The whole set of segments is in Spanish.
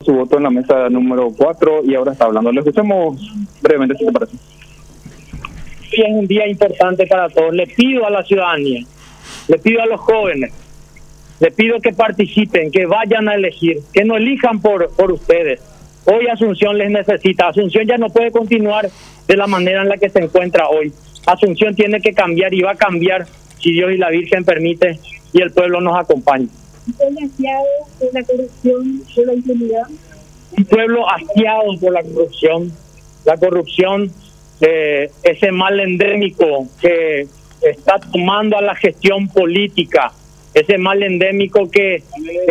su voto en la mesa número 4 y ahora está hablando. Le escuchamos brevemente, si te parece. Hoy es un día importante para todos. Le pido a la ciudadanía, le pido a los jóvenes, le pido que participen, que vayan a elegir, que no elijan por ustedes. Hoy Asunción les necesita. Asunción ya no puede continuar de la manera en la que se encuentra hoy. Asunción tiene que cambiar y va a cambiar si Dios y la Virgen permite y el pueblo nos acompaña. ¿Un hastiado por la corrupción, por la impunidad? Un pueblo hastiado por la corrupción. La corrupción, ese mal endémico que está tomando a la gestión política, ese mal endémico que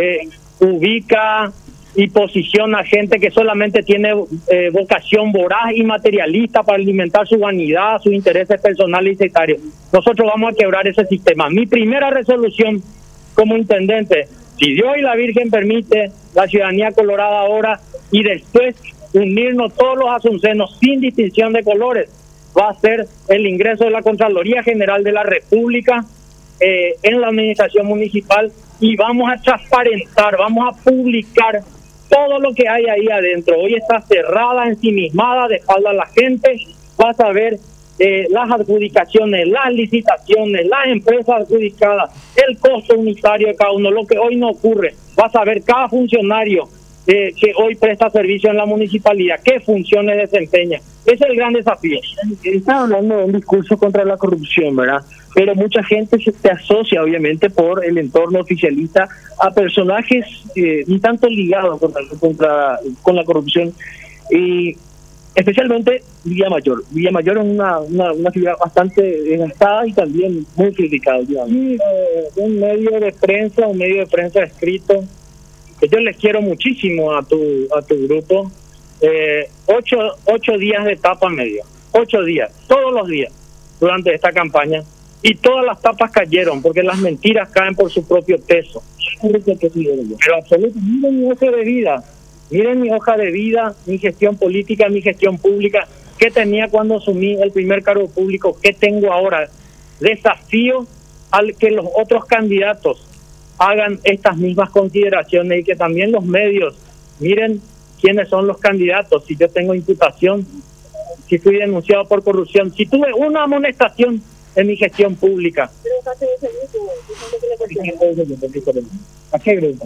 ubica y posiciona a gente que solamente tiene vocación voraz y materialista para alimentar su vanidad, sus intereses personales y sectarios. Nosotros vamos a quebrar ese sistema. Mi primera resolución como intendente, si Dios y la Virgen permite, la ciudadanía colorada ahora y después unirnos todos los asuncenos sin distinción de colores, va a ser el ingreso de la Contraloría General de la República en la administración municipal y vamos a transparentar, vamos a publicar todo lo que hay ahí adentro. Hoy está cerrada, ensimismada, de espalda a la gente. Vas a ver las adjudicaciones, las licitaciones, las empresas adjudicadas, el costo unitario de cada uno, lo que hoy no ocurre. Vas a ver cada funcionario que hoy presta servicio en la municipalidad, qué funciones desempeña. Ese es el gran desafío. Está hablando de un discurso contra la corrupción, ¿verdad? Pero mucha gente se asocia, obviamente, por el entorno oficialista a personajes un tanto ligados con la corrupción. Y especialmente Villamayor. Villamayor es una ciudad bastante desgastada y también muy criticada. Sí, un medio de prensa escrito, que yo les quiero muchísimo a tu grupo. 8 días de tapa media, 8 días, todos los días durante esta campaña, y todas las tapas cayeron porque las mentiras caen por su propio peso. Pero absolutamente, miren mi hoja de vida, mi gestión política, mi gestión pública, qué tenía cuando asumí el primer cargo público, qué tengo ahora. Desafío al que los otros candidatos hagan estas mismas consideraciones y que también los medios miren quiénes son los candidatos, si yo tengo imputación, si fui denunciado por corrupción, si tuve una amonestación en mi gestión pública. ¿A qué grupo?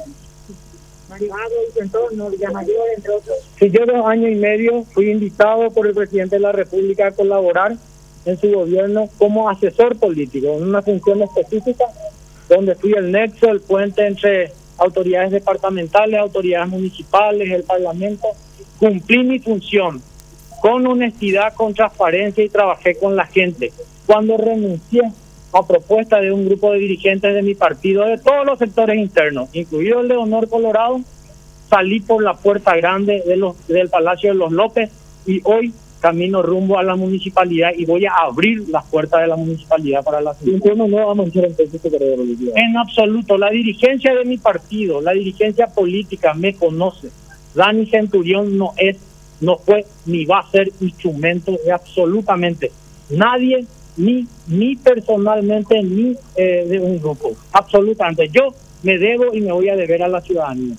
Si yo 2 años y medio fui invitado por el presidente de la República a colaborar en su gobierno como asesor político, en una función específica, donde fui el nexo, el puente entre autoridades departamentales, autoridades municipales, el Parlamento. Cumplí mi función con honestidad, con transparencia y trabajé con la gente. Cuando renuncié a propuesta de un grupo de dirigentes de mi partido, de todos los sectores internos, incluido el de Honor Colorado, salí por la puerta grande del Palacio de los López y hoy camino rumbo a la municipalidad y voy a abrir las puertas de la municipalidad para la ciudad. No vamos a hacer entonces en absoluto. La dirigencia de mi partido, la dirigencia política me conoce. Dani Centurión no fue ni va a ser instrumento de absolutamente nadie, ni personalmente, ni de un grupo. Absolutamente. Yo me debo y me voy a deber a la ciudadanía.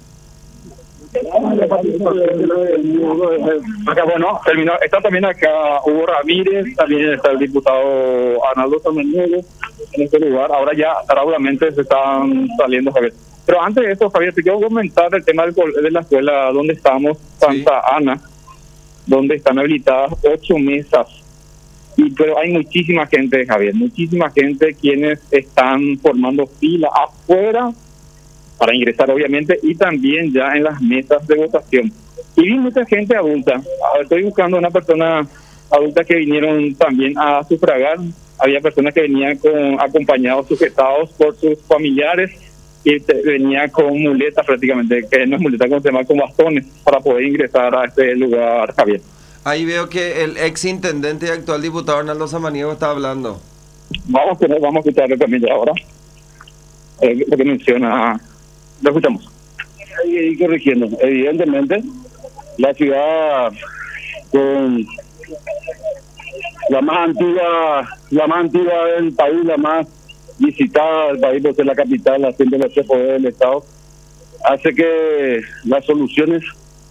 Acá, bueno, terminó. Está también acá Hugo Ramírez, también está el diputado Arnaldo Samaniego en este lugar. Ahora ya rápidamente se están saliendo, Javier. Pero antes de eso, Javier, te quiero comentar el tema de la escuela donde estamos, Santa Ana, donde están habilitadas 8 mesas. Pero hay muchísima gente, Javier, muchísima gente quienes están formando fila afuera para ingresar, obviamente, y también ya en las mesas de votación. Y vi mucha gente adulta. Ahora estoy buscando una persona adulta que vinieron también a sufragar. Había personas que venían acompañados, sujetados por sus familiares, y venía con muletas prácticamente, que no es muleta, como se llama, con bastones, para poder ingresar a este lugar, Javier. Ahí veo que el ex intendente y actual diputado Arnaldo Samaniego está hablando. Vamos a escucharlo también ya ahora. Lo que menciona. Lo escuchamos. Y corrigiendo, evidentemente, la ciudad con la más antigua del país, la más visitada del país, por ser la capital, haciendo los tres poderes del Estado, hace que las soluciones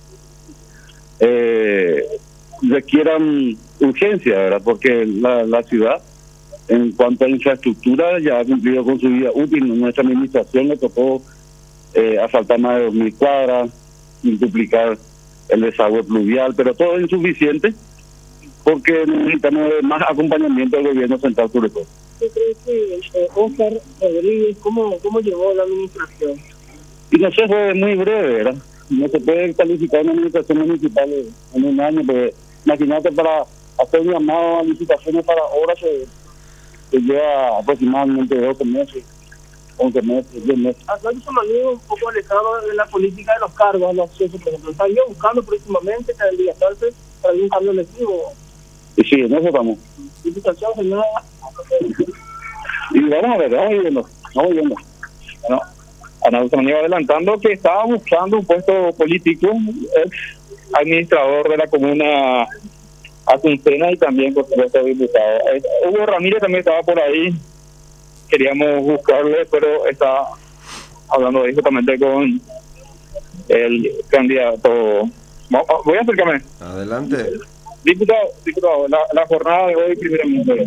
requieran urgencia, ¿verdad? Porque la ciudad, en cuanto a infraestructura, ya ha cumplido con su vida útil. Nuestra administración le tocó asfaltar más de 2.000 cuadras, duplicar el desagüe pluvial, pero todo es insuficiente porque necesitamos más acompañamiento del gobierno central sobre todo. ¿Qué cree que Oscar Rodríguez, cómo llevó la administración? Y no sé, fue muy breve, ¿verdad? No se puede calificar una administración municipal en un año, porque imagínate, para hacer un llamado a licitaciones para obras que lleva aproximadamente 12 meses, 11 meses, 10 meses. Aldo Samaniego, un poco alejado de la política de los cargos, los accesos, por ejemplo, estaría buscando próximamente candidatarse para algún cambio electivo. Y sí, en eso estamos. Diputación general. Y vamos a ver, vamos viendo. Bueno, Arnaldo Samaniego adelantando que estaba buscando un puesto político, ex administrador de la comuna Azucena y también, por supuesto, diputado. Hugo Ramírez también estaba por ahí, queríamos buscarle, pero está hablando justamente con el candidato. Voy a acercarme. Adelante. Diputado, la jornada de hoy, primeramente.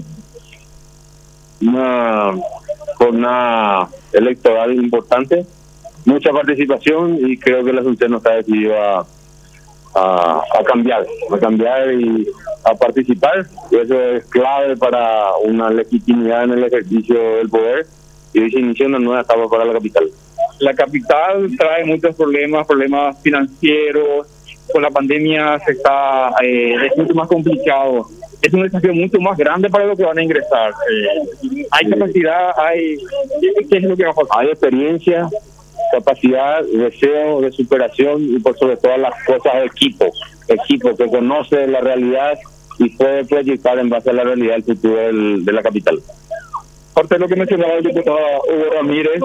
Una jornada electoral importante, mucha participación, y creo que la Asunción no está decidido a cambiar y a participar. Eso es clave para una legitimidad en el ejercicio del poder, y hoy se inicia una nueva etapa para la capital. La capital trae muchos problemas financieros. Con la pandemia es mucho más complicado. Es un desafío mucho más grande para los que van a ingresar. Hay capacidad, ¿qué es lo que va a pasar? Hay experiencia, capacidad, deseo de superación y por sobre todas las cosas equipo que conoce la realidad y puede proyectar en base a la realidad el futuro de la capital. Parte de lo que mencionaba el diputado Hugo Ramírez,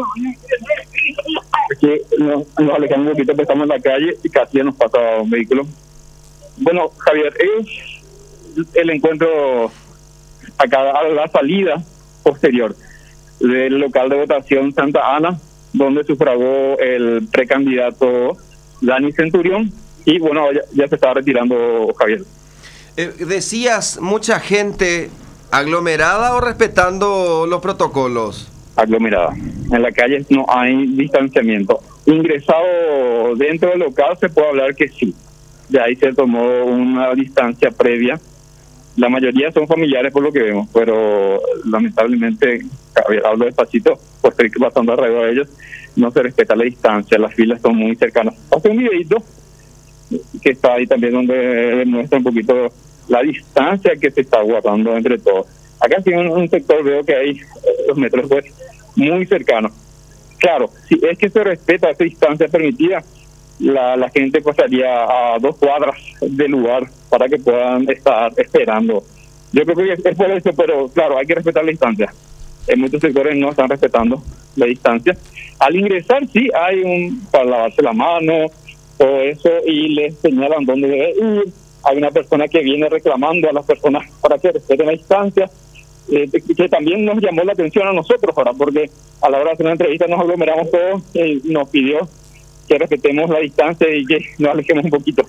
que nos alejamos un poquito, pero estamos en la calle y casi nos pasa un vehículo. Bueno, Javier, es el encuentro acá a la salida posterior del local de votación Santa Ana, donde sufragó el precandidato Dani Centurión, y bueno, ya se está retirando, Javier. Decías, mucha gente aglomerada o respetando los protocolos. Aglomerada. En la calle no hay distanciamiento. Ingresado dentro del local se puede hablar que sí. De ahí se tomó una distancia previa. La mayoría son familiares por lo que vemos, pero lamentablemente, hablo despacito, pues estoy pasando alrededor de ellos, no se respeta la distancia, las filas son muy cercanas. Hace un videito que está ahí también donde demuestra un poquito la distancia que se está guardando entre todos. Acá sí en un sector veo que hay los metros pues muy cercanos. Claro, si es que se respeta esa distancia permitida, la gente pasaría a 2 cuadras del lugar para que puedan estar esperando. Yo creo que es por eso, pero claro, hay que respetar la distancia. En muchos sectores no están respetando la distancia. Al ingresar sí hay para lavarse la mano, todo eso, y les señalan dónde debe ir. Hay una persona que viene reclamando a las personas para que respeten la distancia, que también nos llamó la atención a nosotros ahora, porque a la hora de hacer una entrevista nos aglomeramos todos y nos pidió que respetemos la distancia y que nos alejemos un poquito.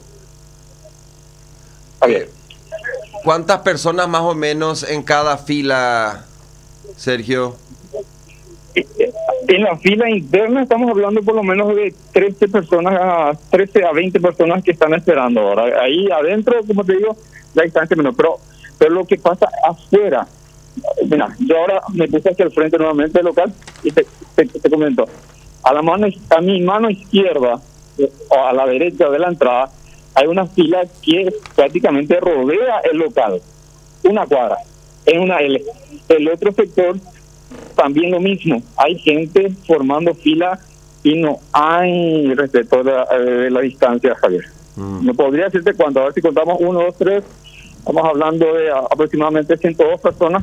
Javier. ¿Cuántas personas más o menos en cada fila, Sergio? En la fila interna estamos hablando por lo menos de 13 a 20 personas que están esperando ahora. Ahí adentro, como te digo, la distancia menor. Pero lo que pasa afuera, mira, yo ahora me puse hacia el frente nuevamente del local y te comento. A mi mano izquierda, o a la derecha de la entrada, hay una fila que prácticamente rodea el local, 1 cuadra, en una L. El otro sector también lo mismo, hay gente formando fila y no hay respeto de la distancia, Javier. No podría decirte cuánto, a ver si contamos 1, 2, 3, estamos hablando de aproximadamente 102 personas,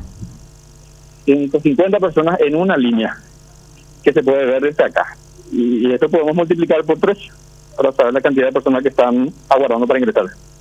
150 personas en una línea que se puede ver desde acá, y eso podemos multiplicar por 3 para saber la cantidad de personas que están aguardando para ingresar.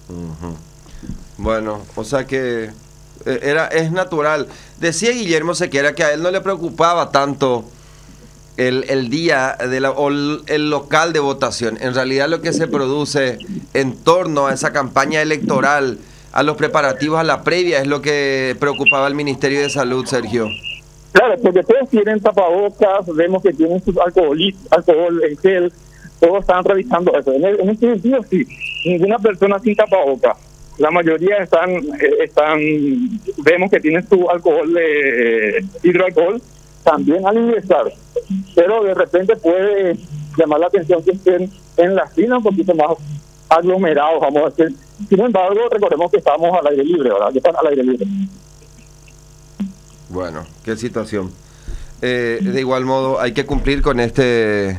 Bueno, o sea que es natural. Decía Guillermo Sequera que a él no le preocupaba tanto el día o el local de votación. En realidad lo que se produce en torno a esa campaña electoral, a los preparativos, a la previa, es lo que preocupaba al Ministerio de Salud, Sergio. Claro, porque todos tienen tapabocas, vemos que tienen sus alcohol en gel, todos están revisando eso. En este sentido, sí, ninguna persona sin tapabocas. La mayoría vemos que tienen su alcohol, hidroalcohol, también al ingresar. Pero de repente puede llamar la atención que estén en la fila un poquito más aglomerados, vamos a decir. Sin embargo, recordemos que estamos al aire libre, ¿verdad? Que están al aire libre. Bueno, qué situación. De igual modo, hay que cumplir con este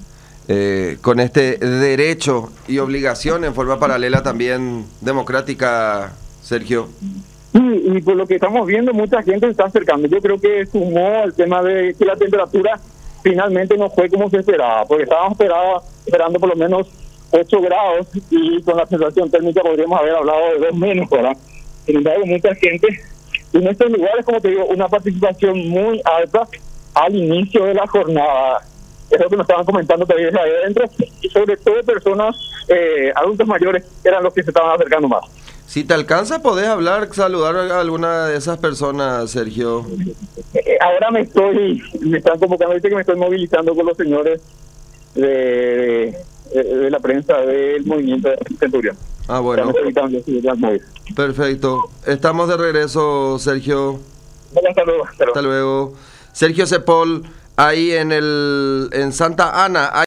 derecho y obligación en forma paralela también democrática, Sergio. Y por lo que estamos viendo, mucha gente se está acercando. Yo creo que sumó el tema de que la temperatura finalmente no fue como se esperaba, porque estábamos esperando por lo menos 8 grados y con la sensación térmica podríamos haber hablado de 2 menos, ¿verdad? Sin embargo, mucha gente, en estos lugares, como te digo, una participación muy alta al inicio de la jornada. Es lo que nos estaban comentando también desde adentro, y sobre todo personas, adultos mayores, eran los que se estaban acercando más. Si te alcanza, podés saludar a alguna de esas personas, Sergio. Ahora me están convocando, dice que me estoy movilizando con los señores de la prensa del movimiento de Centurión. Ah, bueno. Perfecto. Estamos de regreso, Sergio. Bueno, hasta luego. Hasta luego. Sergio Cepol, ahí en Santa Ana.